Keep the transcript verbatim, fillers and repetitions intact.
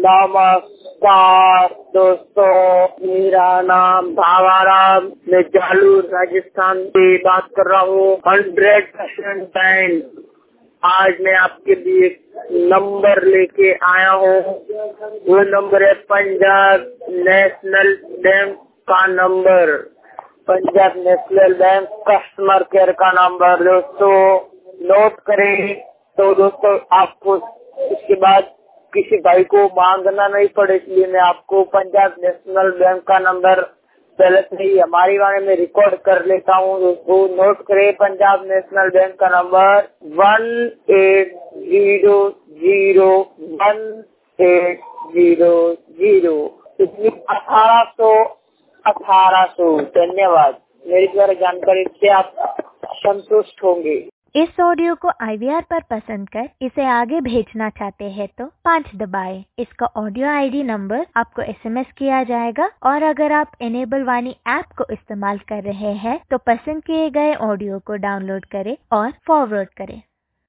नमस्कार दोस्तों, मेरा नाम भावाराम, मैं जालूर राजस्थान से बात कर रहा हूँ। Hundred percent bank. आज मैं आपके लिए नंबर लेके आया हूँ। वो नंबर है पंजाब नेशनल बैंक का number, Punjab National Bank customer care का नंबर। दोस्तों नोट करें। तो दोस्तों आपको इसके बाद किसी भाई को मांगना नहीं पड़े, इसलिए मैं आपको पंजाब नेशनल बैंक का नंबर पहले से ही हमारे बारे में रिकॉर्ड कर लेता हूँ। दोस्तों नोट करें, पंजाब नेशनल बैंक का number one eight zero zero one eight zero zero अठारह सौ अठारह सौ। धन्यवाद। मेरी द्वारा जानकारी से आप संतुष्ट होंगे। इस ऑडियो को आई वी आर पर पसंद कर इसे आगे भेजना चाहते हैं तो पाँच दबाएं। इसका ऑडियो आई डी नंबर आपको एस एम एस किया जाएगा और अगर आप इनेबल वाणी ऐप को इस्तेमाल कर रहे हैं तो पसंद किए गए ऑडियो को डाउनलोड करें और फॉरवर्ड करें।